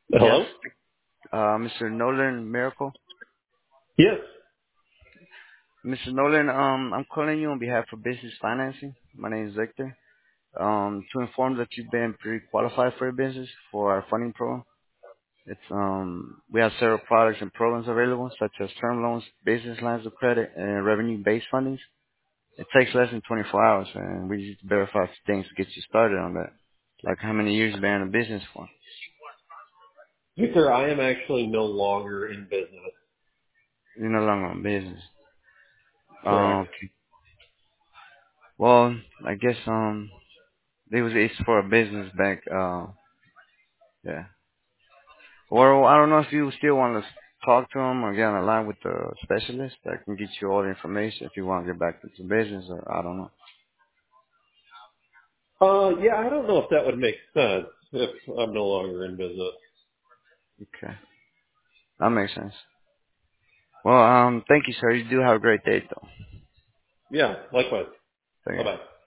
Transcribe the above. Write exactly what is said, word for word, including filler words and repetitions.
Yes. Hello? Uh, Mister Nolan Miracle. Yes. Mister Nolan, um, I'm calling you on behalf of Business Financing. My name is Victor. Um, to inform that you've been pre-qualified for your business for our funding program. It's um, we have several products and programs available, such as term loans, business lines of credit, and revenue-based fundings. It takes less than twenty-four hours, and we just verify a few things to get you started on that. Like how many years you've been in the business for? Victor, I am actually no longer in business. You're no longer in business. Correct. Um, okay. Well, I guess um, it was it's for a business bank. Uh, yeah. Or I don't know if you still want to talk to him or get on the line with the specialist that can get you all the information if you want to get back to the business, or I don't know. Uh, yeah, I don't know if that would make sense if I'm no longer in business. Okay. That makes sense. Well, um, thank you, sir. You do have a great day, though. Yeah, likewise. Thank you. Bye-bye.